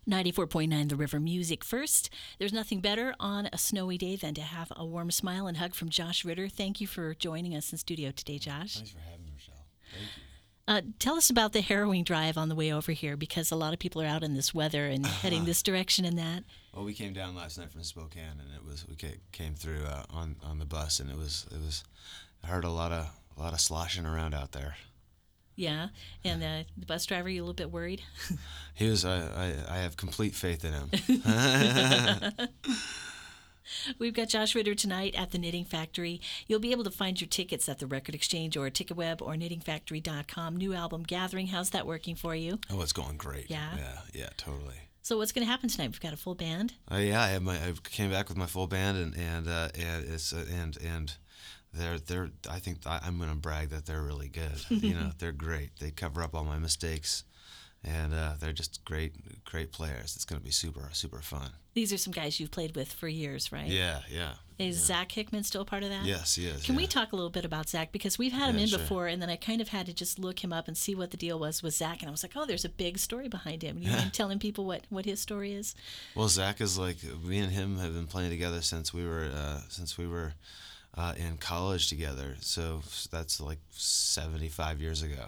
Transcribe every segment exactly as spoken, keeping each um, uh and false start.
ninety-four point nine The River Music. First, there's nothing better on a snowy day than to have a warm smile and hug from Josh Ritter. Thank you for joining us in studio today, Josh. Thanks for having me, Rochelle. Thank you. Uh, tell us about the harrowing drive on the way over here, because a lot of people are out in this weather and heading this direction and that. Well, we came down last night from Spokane, and it was we ca- came through uh, on on the bus, and it was it was I heard a lot of a lot of sloshing around out there. Yeah, and uh, the bus driver, you a little bit worried? He was. I, I I have complete faith in him. We've got Josh Ritter tonight at the Knitting Factory. You'll be able to find your tickets at the Record Exchange or TicketWeb or knitting factory dot com. New album Gathering. How's that working for you? Oh, it's going great. Yeah? Yeah, yeah, totally. So what's going to happen tonight? We've got a full band. Uh, yeah, I have my. I came back with my full band, and and uh, and it's uh, and and they're they're. I think I, I'm going to brag that they're really good. You know, they're great. They cover up all my mistakes, and uh, they're just great great players. It's going to be super super fun. These are some guys you've played with for years, right? Yeah, yeah. Is yeah. Zach Hickman still a part of that? Yes, he is. Can yeah. we talk a little bit about Zach? Because we've had him Yeah, in sure. before, and then I kind of had to just look him up and see what the deal was with Zach. And I was like, oh, there's a big story behind him. You mind telling people what, what his story is? Well, Zach is like, me and him have been playing together since we were uh, since we were uh, in college together. So that's like seventy-five years ago,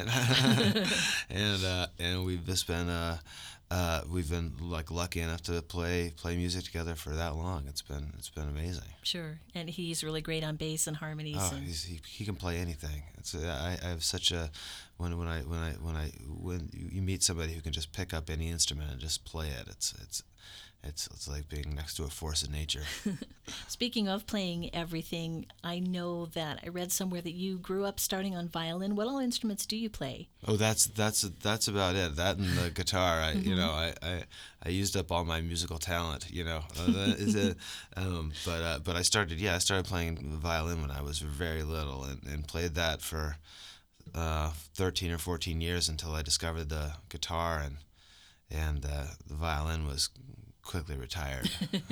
and uh, and we've just been. Uh, Uh, we've been like lucky enough to play play music together for that long. It's been it's been amazing. Sure, and he's really great on bass and harmonies. Oh, and... he's, he he can play anything. It's I, I have such a when when I when I when I when you meet somebody who can just pick up any instrument and just play it. It's it's it's it's like being next to a force of nature. Speaking of playing everything, I know that I read somewhere that you grew up starting on violin. What all instruments do you play? Oh, that's that's that's about it. That and the guitar. I Mm-hmm. you know I, I, I used up all my musical talent. You know, uh, that is it. Um, but uh, but I started yeah I started playing the violin when I was very little, and, and played that for uh, thirteen or fourteen years until I discovered the guitar, and and uh, the violin was quickly retired.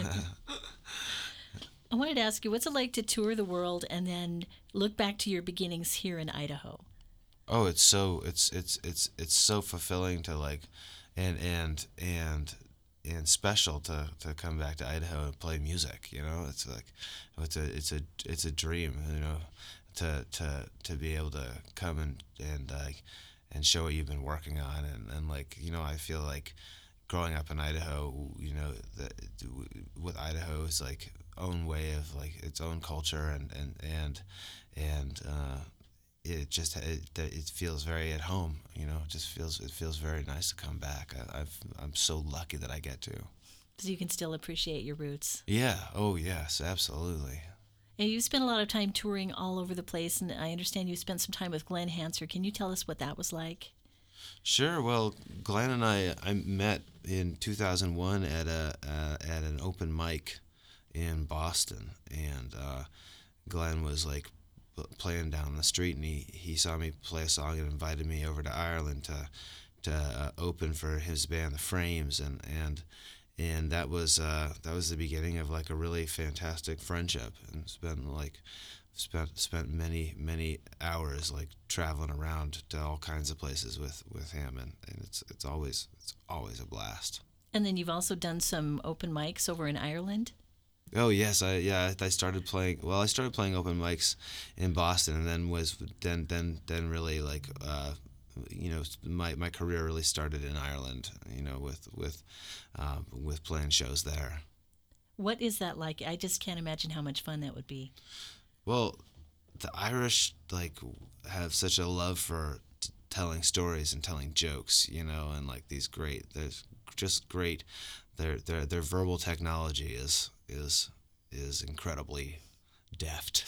I wanted to ask you, what's it like to tour the world and then look back to your beginnings here in Idaho? Oh, it's so it's it's it's it's so fulfilling to like, and and and and special to, to come back to Idaho and play music. You know, it's like it's a it's a it's a dream. You know, to to to be able to come and and like and show what you've been working on, and, and like you know I feel like growing up in Idaho, you know, the, with Idaho's like own way of like its own culture, and and and and uh, it just it, it feels very at home. You know, it just feels it feels very nice to come back. I, I've I'm so lucky that I get to. So you can still appreciate your roots. Yeah. Oh yes, absolutely. And you've spent a lot of time touring all over the place, and I understand you spent some time with Glenn Hanser. Can you tell us what that was like? Sure. Well, Glenn and I I met in two thousand one at a uh, at an open mic in Boston, and uh, Glenn was like playing down the street, and he, he saw me play a song and invited me over to Ireland to to uh, open for his band, The Frames, and and and that was uh, that was the beginning of like a really fantastic friendship, and it's been like. Spent spent many many hours like traveling around to all kinds of places with, with him, and, and it's it's always it's always a blast. And then you've also done some open mics over in Ireland. Oh yes, I yeah I started playing. Well, I started playing open mics in Boston, and then was then then then really like uh, you know my, my career really started in Ireland. You know with with uh, with playing shows there. What is that like? I just can't imagine how much fun that would be. Well, the Irish like have such a love for t- telling stories and telling jokes, you know, and like these great, there's just great. Their their their verbal technology is is is incredibly deft.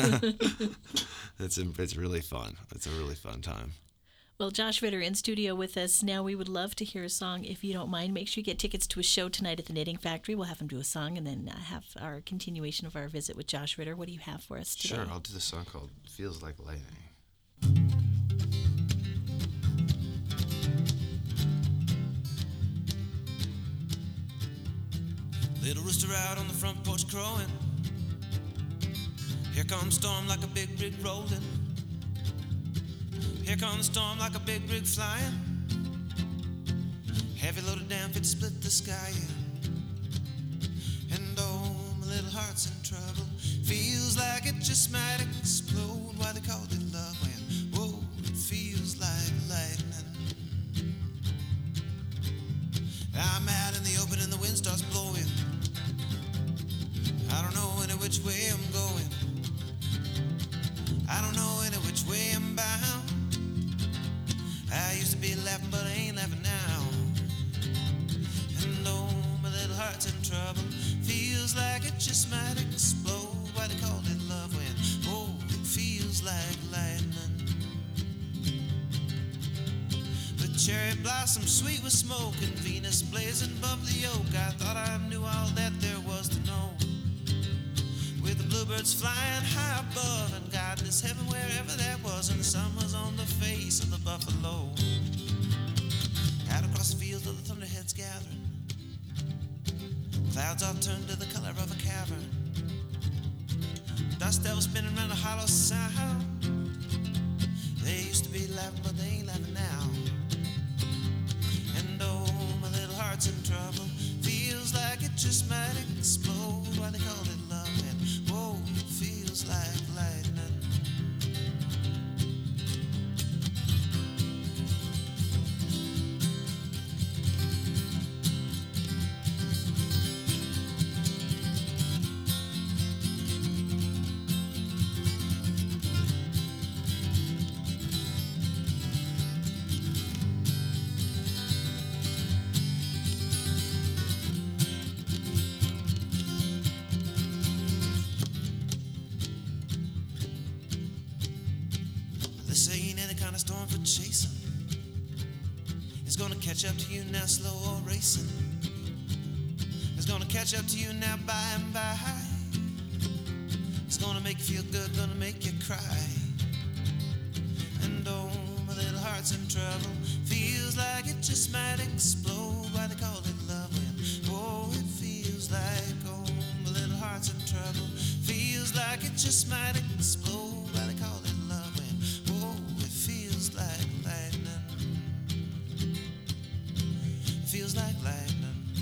it's it's really fun. It's a really fun time. Well, Josh Ritter in studio with us. Now we would love to hear a song if you don't mind. Make sure you get tickets to a show tonight at the Knitting Factory. We'll have him do a song and then have our continuation of our visit with Josh Ritter. What do you have for us today? Sure, I'll do this song called Feels Like Lightning. Little rooster out on the front porch crowing. Here comes storm like a big rig rolling. Here comes the storm like a big rig flying. Heavy loaded down fit to split the sky, yeah. And oh, my little heart's in trouble. Feels like it just might explode. Why they call it love when, whoa, it feels like lightning. I'm out in the open and the wind starts blowing. I don't know any which way I'm going. I don't know any which way I'm bound. I used to be laughing, but I ain't laughing now. And oh, my little heart's in trouble. Feels like it just might explode. Why they call it love when, oh, it feels like lightning. With cherry blossom sweet with smoke and Venus blazing above the oak, I thought I knew all that there was to know. With the bluebirds flying high above and God is heaven wherever that was, and the sun was on the face of the buffalo. Out across the fields of the thunderheads gathering, clouds all turned to the color of a cavern. Dust devils spinning around a hollow sound. They used to be laughing, but they ain't laughing now. And oh, my little heart's in trouble. Feels like it just might explode. Why they call it love and whoa, it feels like lightning. This ain't any kind of storm for chasing. It's gonna catch up to you now, slow or racing. It's gonna catch up to you now, by and by. It's gonna make you feel good, gonna make you cry. And oh, my little heart's in trouble. Feels like it just might explode. Why they call it love when, oh, it feels like, oh, my little heart's in trouble. Feels like it just might explode. Why they call it love when, oh, it feels like lightning. It feels like lightning.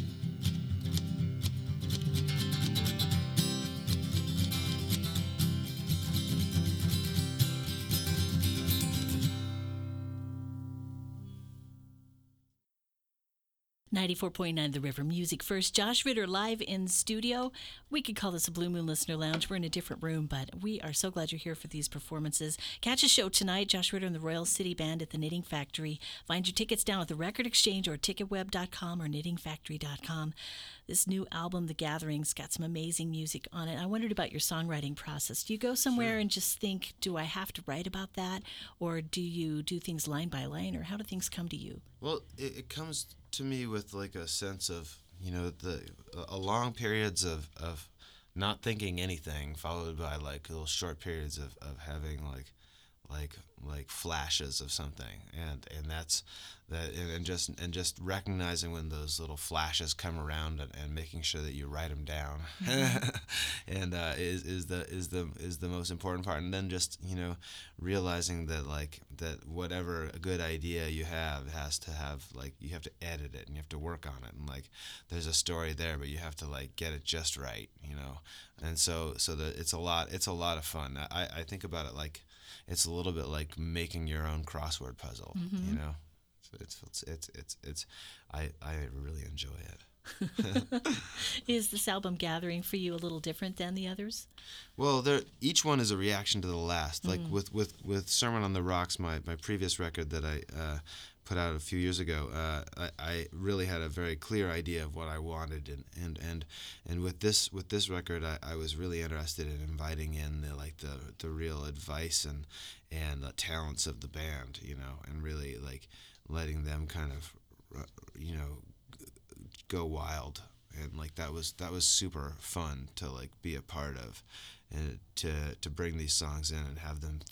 ninety-four point nine The River Music First. Josh Ritter live in studio. We could call this a Blue Moon Listener Lounge. We're in a different room, but we are so glad you're here for these performances. Catch a show tonight, Josh Ritter and the Royal City Band at the Knitting Factory. Find your tickets down at the Record Exchange or ticket web dot com or knitting factory dot com. This new album, The Gatherings, got some amazing music on it. I wondered about your songwriting process. Do you go somewhere sure. and just think, do I have to write about that? Or do you do things line by line? Or how do things come to you? Well, it, it comes to me with like a sense of, you know, the a long periods of, of not thinking anything, followed by like little short periods of, of having like like like flashes of something, and and that's that, and, and just and just recognizing when those little flashes come around, and, and making sure that you write them down, mm-hmm. and uh, is is the is the is the most important part. And then just, you know, realizing that like that whatever a good idea you have has to have like you have to edit it and you have to work on it, and like there's a story there, but you have to like get it just right, you know. And so so that it's a lot it's a lot of fun. I I think about it like it's a little bit like making your own crossword puzzle, mm-hmm. you know. So it's it's it's it's, it's I I really enjoy it. Is this album Gathering for you a little different than the others? Well, there each one is a reaction to the last. Mm. Like with, with, with Sermon on the Rocks, my, my previous record that I uh, put out a few years ago, uh, I, I really had a very clear idea of what I wanted, and and, and, and with this with this record, I, I was really interested in inviting in the like the, the real advice and and the talents of the band, you know, and really like letting them kind of, you know, go wild. And like that was that was super fun to like be a part of, and to to bring these songs in and have them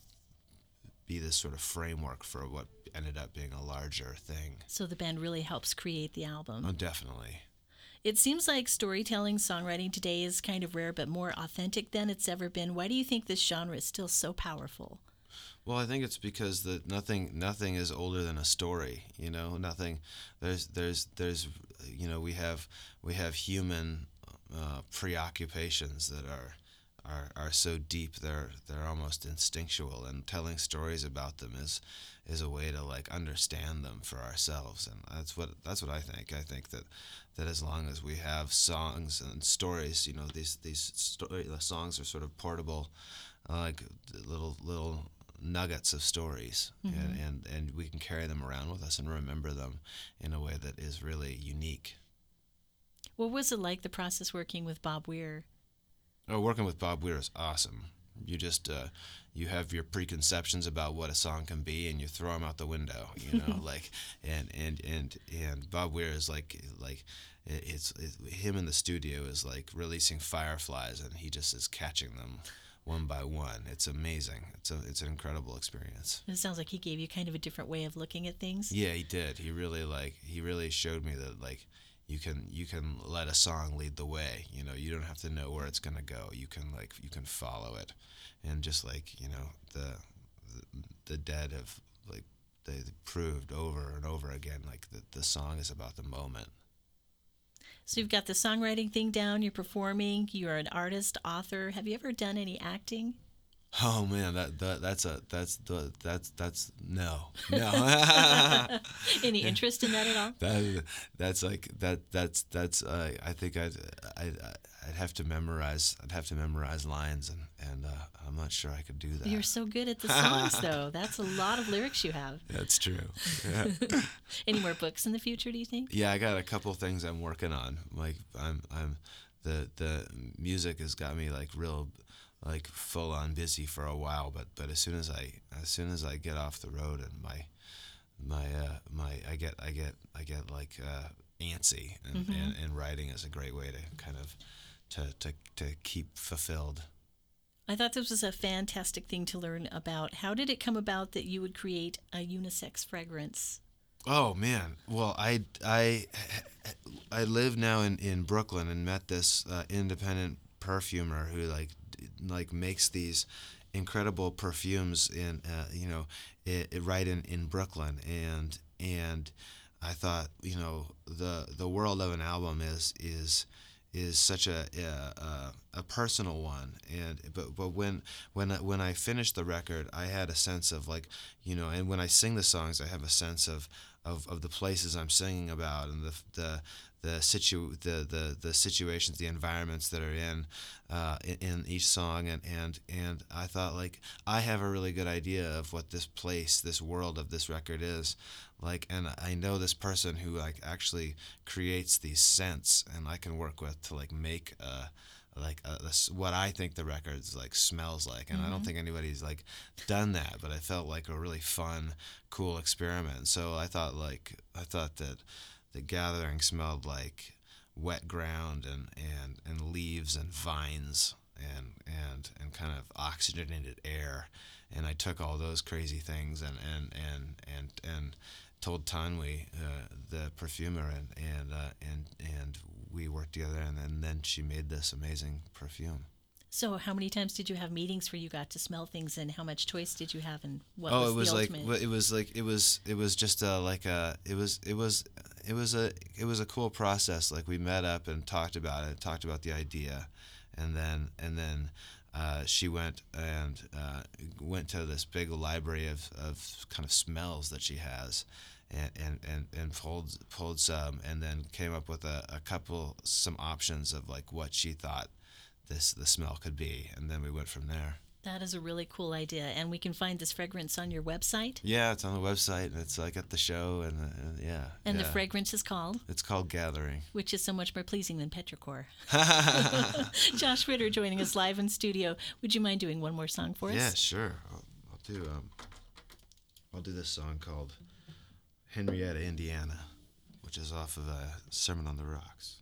be this sort of framework for what ended up being a larger thing. So the band really helps create the album. Oh, definitely. It seems like storytelling, songwriting today is kind of rare, but more authentic than it's ever been. Why do you think this genre is still so powerful? Well, I think it's because that nothing nothing is older than a story. You know, nothing. There's there's there's you know we have we have human uh, preoccupations that are. Are, are so deep they're they're almost instinctual, and telling stories about them is is a way to like understand them for ourselves, and that's what that's what I think. I think that that as long as we have songs and stories, you know, these these story the songs are sort of portable, uh, like little little nuggets of stories, Mm-hmm. and, and and we can carry them around with us and remember them in a way that is really unique. What was it like, the process working with Bob Weir? Oh, working with Bob Weir is awesome. You just uh, you have your preconceptions about what a song can be, and you throw them out the window. You know, like and and and and Bob Weir is like like it, it's it, him in the studio is like releasing fireflies, and he just is catching them one by one. It's amazing. It's a it's an incredible experience. It sounds like he gave you kind of a different way of looking at things. Yeah, he did. He really like he really showed me that like. You can you can let a song lead the way. You know, you don't have to know where it's gonna go. You can like you can follow it, and just like you know the the, the Dead have like they proved over and over again like the the song is about the moment. So you've got the songwriting thing down, you're performing, you're an artist, author. Have you ever done any acting? Oh man, that, that that's a that's the that's that's no no. Any interest in that at all? that that's like that that's that's uh, I think I'd, I'd I'd have to memorize I'd have to memorize lines, and and uh, I'm not sure I could do that. You're so good at the songs, though. That's a lot of lyrics you have. That's true. Yeah. Any more books in the future, do you think? Yeah, I got a couple things I'm working on. Like I'm I'm the the music has got me like real like full on busy for a while, but but as soon as I as soon as I get off the road and my my uh, my I get I get I get like uh, antsy, and, Mm-hmm. and, and writing is a great way to kind of to to to keep fulfilled. I thought this was a fantastic thing to learn about. How did it come about that you would create a unisex fragrance? Oh man, well I I I live now in, in Brooklyn, and met this uh, independent perfumer who like d- like makes these incredible perfumes in uh, you know it, it right in, in Brooklyn, and and I thought you know the the world of an album is is is such a a, a personal one, and but but when when I, when I finished the record, I had a sense of like you know, and when I sing the songs, I have a sense of of, of the places I'm singing about, and the the the situ the, the, the situations, the environments that are in uh, in, in each song, and, and and I thought like I have a really good idea of what this place, this world of this record is like, and I know this person who like actually creates these scents, and I can work with to like make a like a, a, what I think the record's like smells like, and mm-hmm. I don't think anybody's like done that, but it felt like a really fun, cool experiment. So I thought like I thought that the Gathering smelled like wet ground and, and, and leaves and vines and and and kind of oxygenated air, and I took all those crazy things and and and and, and told Tanwi, uh, the perfumer, and and uh, and and we worked together, and then, and then she made this amazing perfume. So how many times did you have meetings where you got to smell things, and how much choice did you have, and what oh, was it was the like ultimate? it was like it was it was just uh, like a it was it was it was a it was a cool process. Like we met up and talked about it, talked about the idea, and then and then uh, she went and uh, went to this big library of, of kind of smells that she has, and and, and, and pulled pulled some, and then came up with a, a couple some options of like what she thought this the smell could be, and then we went from there. That is a really cool idea, and we can find this fragrance on your website. Yeah, it's on the website, and it's like at the show, and, and yeah. And yeah. the fragrance is called? It's called Gathering, which is so much more pleasing than Petrichor. Josh Ritter joining us live in studio. Would you mind doing one more song for us? Yeah, sure. I'll, I'll do um, I'll do this song called Henrietta, Indiana, which is off of a Sermon on the Rocks.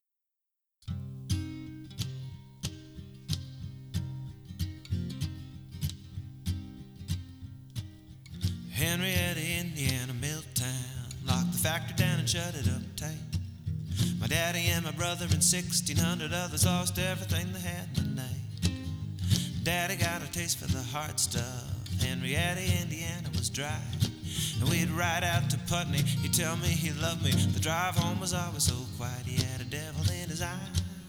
Henrietta, Indiana, mill town. Locked the factory down and shut it up tight. My daddy and my brother and sixteen hundred others lost everything they had in the night. Daddy got a taste for the hard stuff, Henrietta, Indiana was dry. And we'd ride out to Putney. He'd tell me he loved me. The drive home was always so quiet. He had a devil in his eye.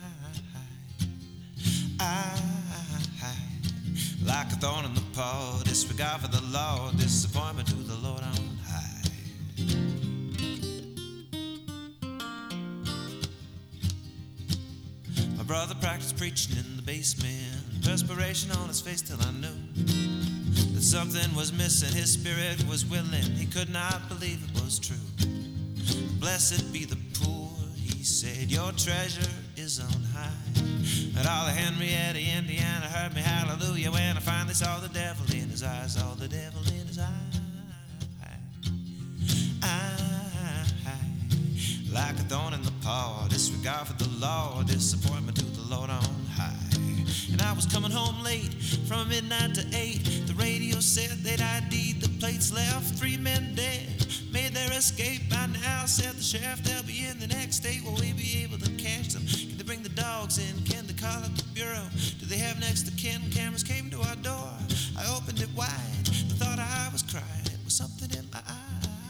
I, like a thorn in the paw, disregard for the law, disappointment to the Lord on high. My brother practiced preaching in the basement, perspiration on his face till I knew that something was missing. His spirit was willing, he could not believe it was true. Blessed be the poor, he said, your treasure is on high. And all of Henrietta, Indiana heard me hallelujah when I finally saw the devil in his eyes, saw the devil in his eyes. I, like a thorn in the paw, disregard for the law, disappointment to the Lord on high. And I was coming home late from midnight to eight. The radio said they'd I D'd the plates, left three men dead, made their escape by now, said the sheriff. They'll be in the next state. Will we be able to catch them? Can they bring the dogs in? Can they call up the bureau? Do they have next to kin? Cameras came to our door. I opened it wide. The thought I was crying, it was something in my eye.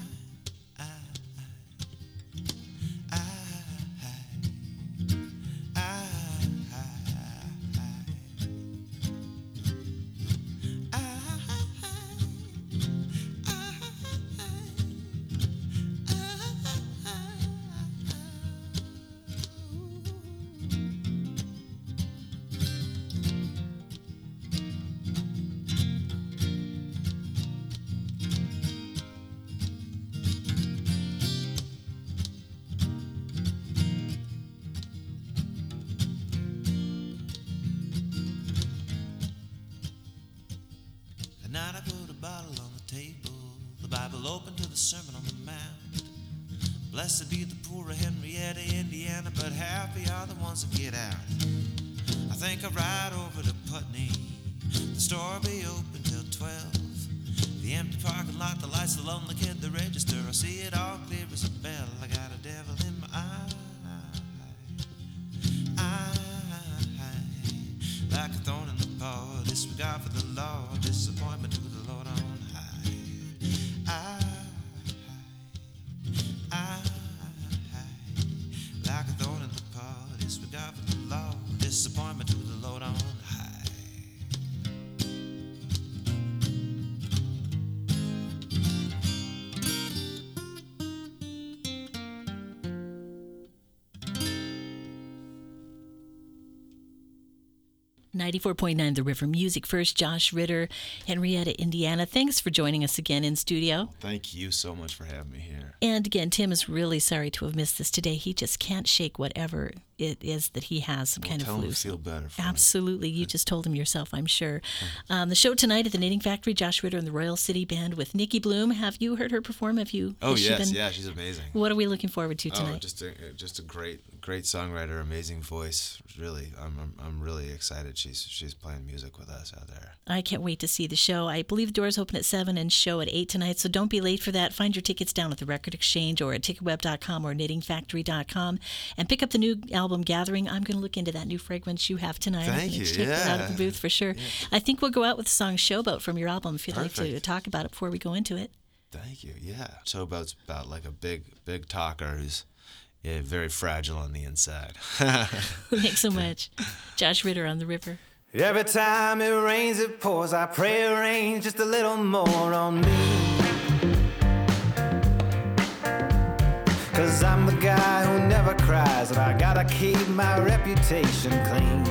Night I put a bottle on the table, the Bible open to the Sermon on the Mount. Blessed be the poor of Henrietta, Indiana, but happy are the ones that get out. I think I'll ride over to Putney, the store will be open till twelve. The empty parking lot, the lights, the lonely kid, the register, I see it all clear as a bell. I got a devil in my eye. I, like a thorn in the paw, disregard for the law, disappointment to the Lord on high. I, I, like a thorn in the paw, disregard for the law, disappointment to the Lord on high. ninety-four point nine The River Music First, Josh Ritter, Henrietta, Indiana. Thanks for joining us again in studio. Thank you so much for having me here. And again, Tim is really sorry to have missed this today. He just can't shake whatever it is that he has, some Well, kind of tell flu. him to feel better for me. Absolutely. You just told him yourself, I'm sure. Um, the show tonight at the Knitting Factory, Josh Ritter and the Royal City Band with Nikki Bloom. Have you heard her perform? Have you? Oh, has she yes. been- Yeah, she's amazing. What are we looking forward to tonight? Oh, just a just a great great songwriter, amazing voice. Really, I'm I'm, I'm really excited. She's she's playing music with us out there. I can't wait to see the show. I believe the doors open at seven and show at eight tonight, so don't be late for that. Find your tickets down at the Record Exchange or at ticket web dot com or knitting factory dot com and pick up the new album Gathering. I'm going to look into that new fragrance you have tonight. Thank I'm gonna you, check that out at the yeah. booth for sure. Yeah. I think we'll go out with the song Showboat from your album if you'd like to Perfect. talk about it before we go into it. Thank you. Yeah. Showboat's about like a big big talker who's yeah, very fragile on the inside. Thanks so much. Josh Ritter on the River. Every time it rains, it pours. I pray it rains just a little more on me. 'Cause I'm the guy who never cries, and I gotta keep my reputation clean.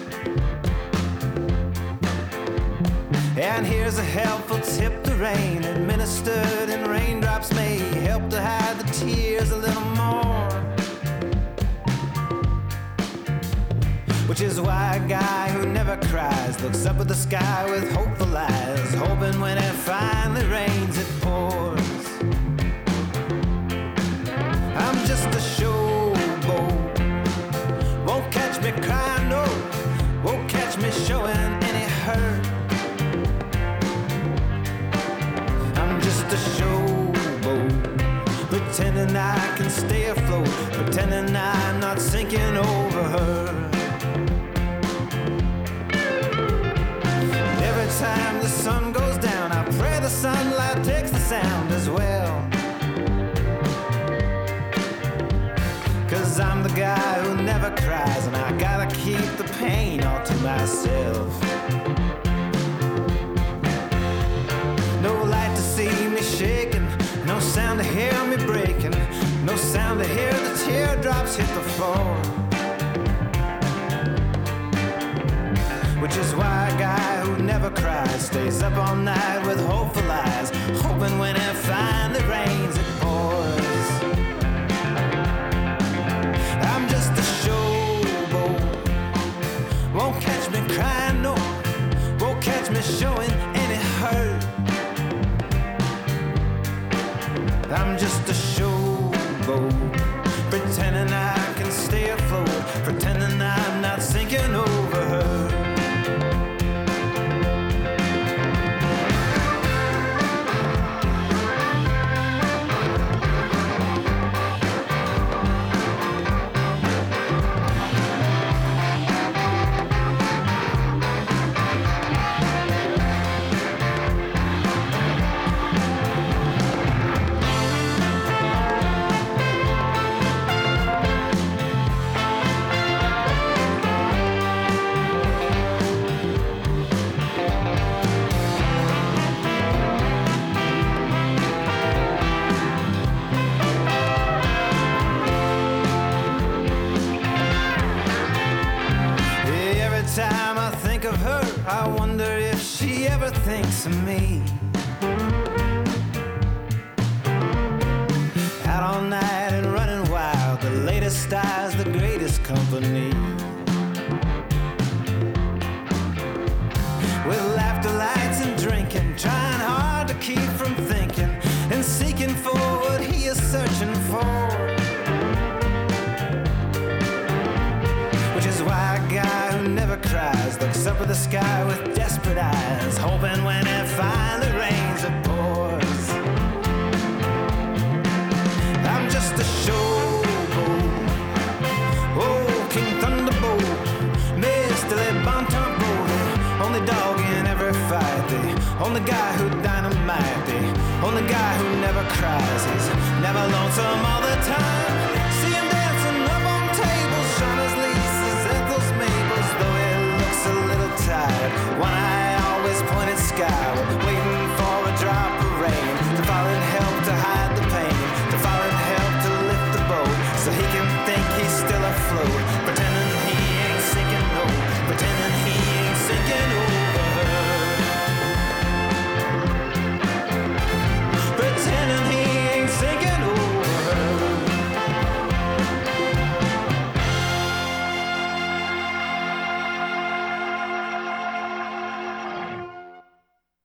And here's a helpful tip to rain, administered in raindrops may help to hide the tears a little more. Which is why a guy who never cries looks up at the sky with hopeful eyes, hoping when it finally rains it pours. I'm just a showboat, won't catch me crying, no, won't catch me showing any hurt. I'm just a showboat, pretending I can stay afloat, pretending I'm not sinking over her. Every time the sun goes down, who never cries, and I gotta keep the pain all to myself. No light to see me shaking, no sound to hear me breaking, no sound to hear the teardrops hit the floor. Which is why a guy who never cries stays up all night with hopeful eyes, hoping when it finally rains it pours. I'm just a showboat, won't catch me crying, no, won't catch me showing any hurt. I'm just a showboat, pretending I can stay afloat, pretending I'm not sinking over her. I wonder if she ever thinks of me. Out all night and running wild, the latest style's the greatest company. With laughter, lights and drinking, trying hard to keep from thinking, and seeking for what he is searching for. Which is why a guy who never cries looks up at the sky with desperate eyes, hoping when it finally rains it pours. I'm just a showboat, oh, King Thunderbolt, Mister Bon Temps Brody, only dog in every fight, the only guy who dynamite, the only guy who never cries, he's never lonesome all the time. See him dancing up on tables, Shauna's leases, Ethel's Mabels, though he looks a little tired. One eye always pointed skyward, waiting for a drop of rain to fall and help to hide the pain, to fall and help to lift the boat, so he can think he's still afloat, pretend